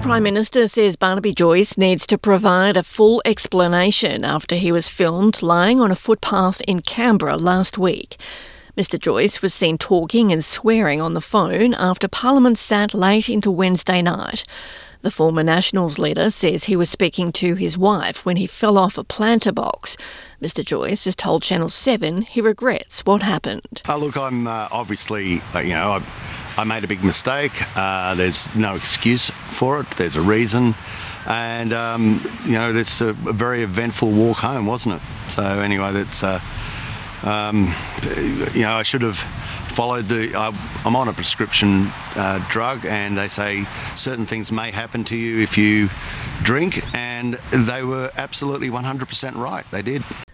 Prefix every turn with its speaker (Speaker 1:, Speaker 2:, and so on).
Speaker 1: Prime Minister says Barnaby Joyce needs to provide a full explanation after he was filmed lying on a footpath in Canberra last week. Mr Joyce was seen talking and swearing on the phone after Parliament sat late into Wednesday night. The former Nationals leader says he was speaking to his wife when he fell off a planter box. Mr Joyce has told Channel 7 he regrets what happened.
Speaker 2: Look, I'm obviously, I made a big mistake. There's no excuse for it. There's a reason. And, it's a very eventful walk home, wasn't it? So anyway, that's, I should have followed I'm on a prescription drug, and they say certain things may happen to you if you drink, and they were absolutely 100% right. They did.